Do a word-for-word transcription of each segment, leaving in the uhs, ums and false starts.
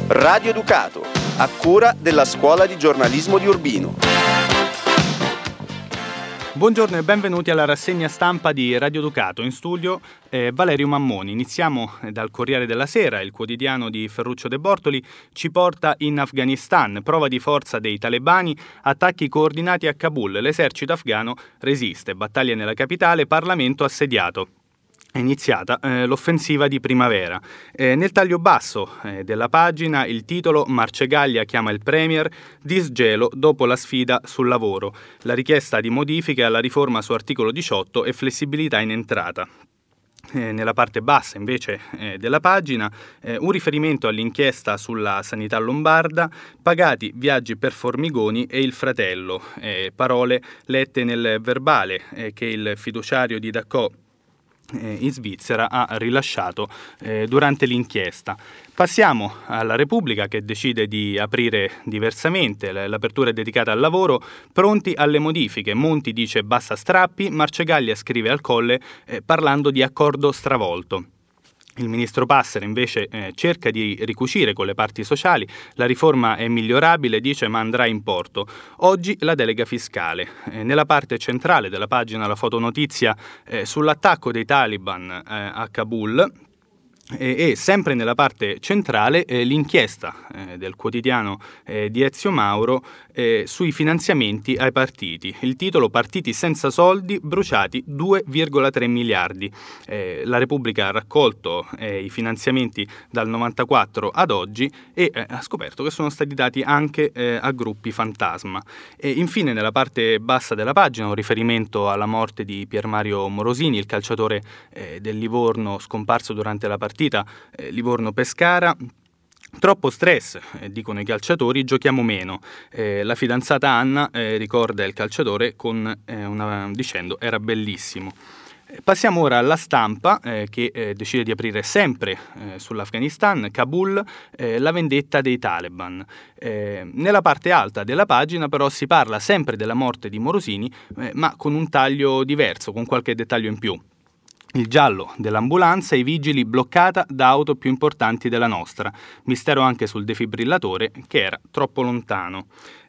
Radio Ducato, a cura della Scuola di Giornalismo di Urbino. Buongiorno e benvenuti alla rassegna stampa di Radio Ducato. In studio eh, Valerio Mammoni. Iniziamo dal Corriere della Sera. Il quotidiano di Ferruccio De Bortoli ci porta in Afghanistan. Prova di forza dei talebani, attacchi coordinati a Kabul. L'esercito afghano resiste. Battaglie nella capitale, Parlamento assediato. È iniziata eh, l'offensiva di primavera. Eh, nel taglio basso eh, della pagina il titolo Marcegaglia chiama il Premier, disgelo dopo la sfida sul lavoro, la richiesta di modifiche alla riforma su articolo diciotto e flessibilità in entrata. Eh, nella parte bassa invece eh, della pagina eh, un riferimento all'inchiesta sulla sanità lombarda, pagati viaggi per Formigoni e il fratello, eh, parole lette nel verbale eh, che il fiduciario di Dacò in Svizzera ha rilasciato eh, durante l'inchiesta. Passiamo alla Repubblica, che decide di aprire diversamente. L'apertura è dedicata al lavoro, pronti alle modifiche. Monti dice basta strappi, Marcegaglia scrive al Colle eh, parlando di accordo stravolto. Il ministro Passera invece eh, cerca di ricucire con le parti sociali, la riforma è migliorabile, dice, ma andrà in porto. Oggi la delega fiscale. Eh, nella parte centrale della pagina la fotonotizia eh, sull'attacco dei Taliban eh, a Kabul. E, e sempre nella parte centrale eh, l'inchiesta eh, del quotidiano eh, di Ezio Mauro eh, sui finanziamenti ai partiti. Il titolo: partiti senza soldi, bruciati due virgola tre miliardi. Eh, la Repubblica ha raccolto eh, i finanziamenti dal novantaquattro ad oggi e eh, ha scoperto che sono stati dati anche eh, a gruppi fantasma. E infine nella parte bassa della pagina un riferimento alla morte di Pier Mario Morosini, il calciatore eh, del Livorno scomparso durante la partita Eh, Livorno-Pescara. Troppo stress, eh, dicono i calciatori, giochiamo meno. Eh, la fidanzata Anna eh, ricorda il calciatore con, eh, una, dicendo era bellissimo. Eh, passiamo ora alla Stampa eh, che eh, decide di aprire sempre eh, sull'Afghanistan, Kabul, eh, la vendetta dei Taliban. Eh, nella parte alta della pagina però si parla sempre della morte di Morosini, eh, ma con un taglio diverso, con qualche dettaglio in più. Il giallo dell'ambulanza e i vigili bloccata da auto più importanti della nostra. Mistero anche sul defibrillatore che era troppo lontano.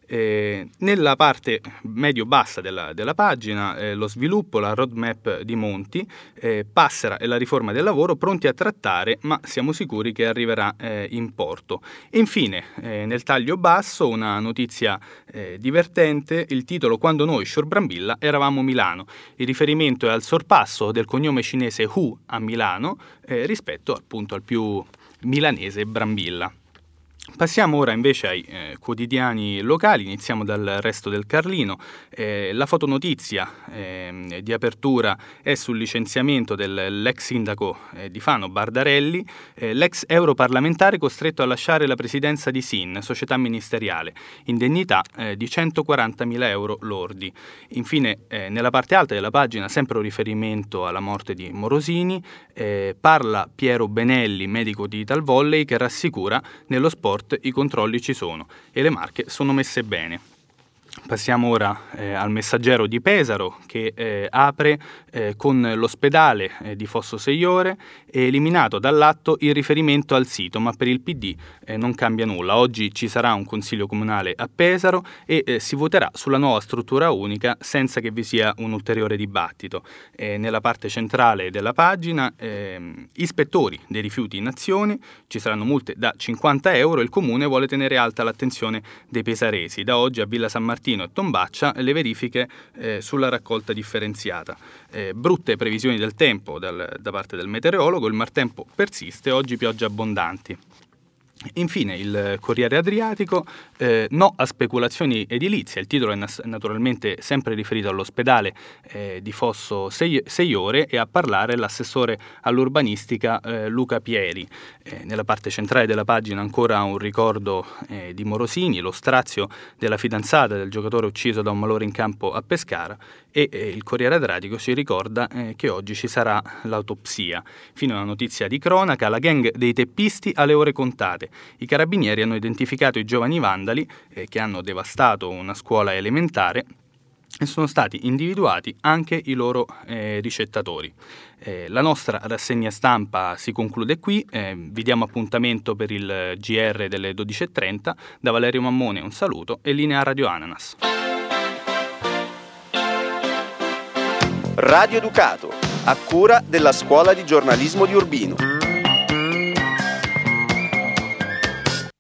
Eh, nella parte medio-bassa della, della pagina eh, lo sviluppo, la roadmap di Monti, eh, Passera e la riforma del lavoro pronti a trattare, ma siamo sicuri che arriverà eh, in porto. E infine eh, nel taglio basso una notizia eh, divertente, il titolo Quando noi, Scior Brambilla, eravamo Milano. Il riferimento è al sorpasso del cognome cinese Hu a Milano eh, rispetto appunto al più milanese Brambilla. Passiamo ora invece ai eh, quotidiani locali, iniziamo dal Resto del Carlino. Eh, la fotonotizia eh, di apertura è sul licenziamento dell'ex sindaco eh, di Fano Bardarelli, eh, l'ex europarlamentare costretto a lasciare la presidenza di S I N, società ministeriale, indennità eh, di centoquarantamila euro lordi. Infine eh, nella parte alta della pagina sempre un riferimento alla morte di Morosini, eh, parla Piero Benelli, medico di Italvolley, che rassicura nello sport i controlli ci sono e le Marche sono messe bene. Passiamo ora eh, al Messaggero di Pesaro che eh, apre eh, con l'ospedale eh, di Fosso Seiore, eliminato dall'atto il riferimento al sito, ma per il P D eh, non cambia nulla. Oggi ci sarà un consiglio comunale a Pesaro e eh, si voterà sulla nuova struttura unica senza che vi sia un ulteriore dibattito. Eh, nella parte centrale della pagina eh, ispettori dei rifiuti in azione, ci saranno multe da cinquanta euro, il comune vuole tenere alta l'attenzione dei pesaresi. Da oggi a Villa San Martino e Tombaccia le verifiche eh, sulla raccolta differenziata. Eh, brutte previsioni del tempo dal, da parte del meteorologo, il maltempo persiste, oggi piogge abbondanti. Infine il Corriere Adriatico, eh, no a speculazioni edilizie, il titolo è nas- naturalmente sempre riferito all'ospedale eh, di Fosso Seiore e a parlare l'assessore all'urbanistica eh, Luca Pieri. Eh, nella parte centrale della pagina ancora un ricordo eh, di Morosini, lo strazio della fidanzata del giocatore ucciso da un malore in campo a Pescara e eh, il Corriere Adriatico ci ricorda eh, che oggi ci sarà l'autopsia. Infine una notizia di cronaca, la gang dei teppisti alle ore contate. I carabinieri hanno identificato i giovani vandali eh, che hanno devastato una scuola elementare e sono stati individuati anche i loro eh, ricettatori. Eh, la nostra rassegna stampa si conclude qui, eh, vi diamo appuntamento per il G R delle dodici e trenta. Da Valerio Mammone un saluto e linea Radio Ananas. Radio Ducato, a cura della Scuola di Giornalismo di Urbino.